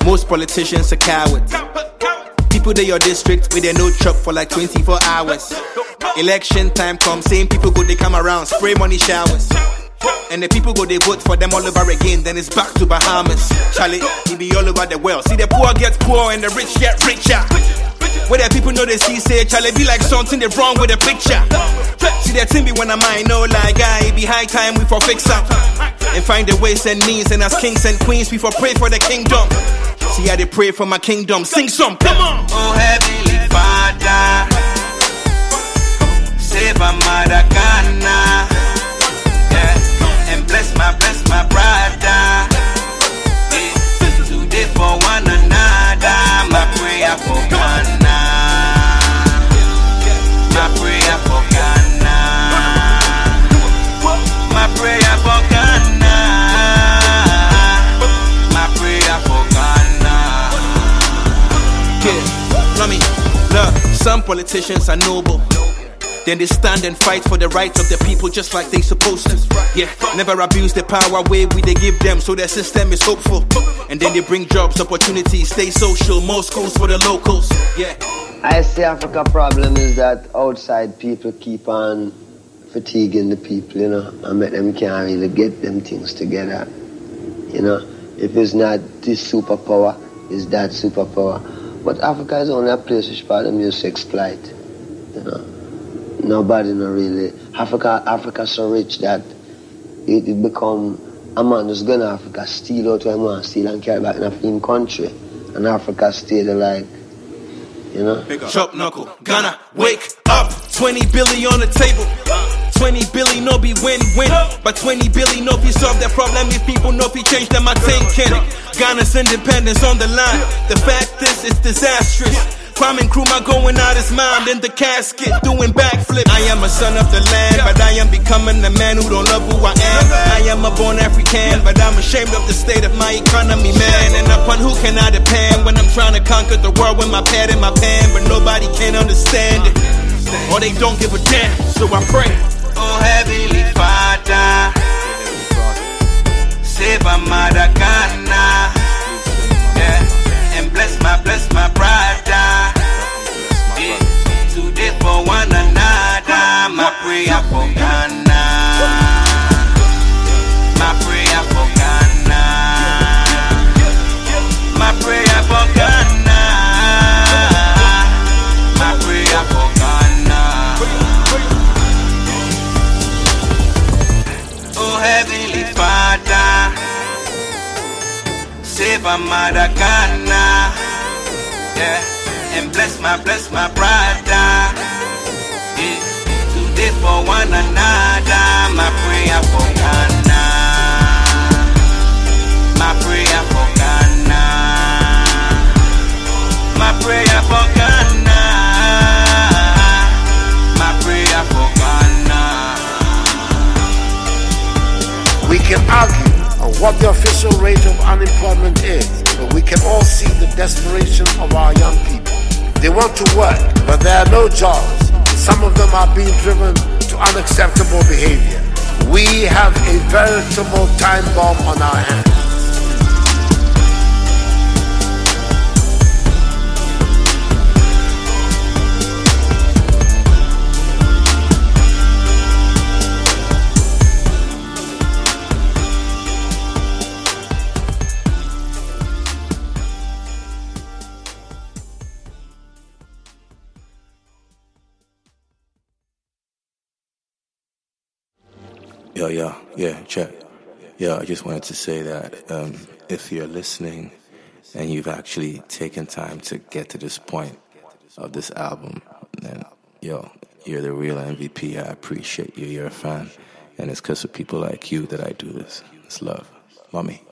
Most politicians are cowards. People they your district with their no chop for like 24 hours. Election time comes, same people go they come around, spray money showers. And the people go they vote for them all over again, then it's back to Bahamas. Charlie, it be all over the world. See the poor get poor and the rich get richer. Where the people know they see say Charlie be like something they wrong with the picture. See that thing be when I'm I know like it be high time we for fix up and find the ways and means, and as kings and queens we for pray for the kingdom. See how they pray for my kingdom. Sing some, come on. Oh Heavenly Father, save our mother Ghana, yeah, and bless my brother. Yeah. Today for one another, my prayer for Ghana, my prayer for Ghana, my prayer for Ghana, my prayer for Ghana. Yeah, let me look. Some politicians are noble. Then they stand and fight for the rights of the people just like they supposed to. Yeah, never abuse the power way we they give them, so their system is hopeful. And then they bring jobs, opportunities, stay social, more schools for the locals. Yeah. I say Africa problem is that outside people keep on fatiguing the people, you know, and make them can't really get them things together. You know, if it's not this superpower, it's that superpower. But Africa is only a place which part of music exploit, you know. Nobody no really. Africa so rich that it become a man who's going to Africa, steal out what he wants, steal and carry back in a film country. And Africa stay there like, you know. Chop knuckle, Ghana, wake up. 20 billion on the table. 20 billion no be win-win. But 20 billion no be solve their problem if people no be change them, I think. Ghana's independence on the line. The fact is, it's disastrous. Kwame Nkrumah going out his mind in the casket, doing backflips. I am a son of the land, but I am becoming a man who don't love who I am. I am a born African, but I'm ashamed of the state of my economy, man. And upon who can I depend when I'm trying to conquer the world with my pad in my pan, but nobody can understand it, or they don't give a damn, so I pray. Oh Heavenly Father, save our mother Ghana, yeah, and bless my brother. Yeah. Today for one another, my prayer for Ghana, my prayer for Ghana, my prayer for Ghana, my prayer for Ghana. Oh Heavenly Father, save our mother Ghana, yeah, and bless my brother. Yeah. Today for one another, my prayer for Ghana, my prayer for Ghana, my prayer for Ghana, my prayer for Ghana. We can argue on what the official rate of unemployment is, but we can all see the desperation of our young people. They want to work, but there are no jobs. Some of them are being driven to unacceptable behavior. We have a veritable time bomb on our hands. Yeah, check. Yeah, I just wanted to say that if you're listening and you've actually taken time to get to this point of this album, then, you're the real MVP. I appreciate you. You're a fan. And it's because of people like you that I do this. It's love. Mommy.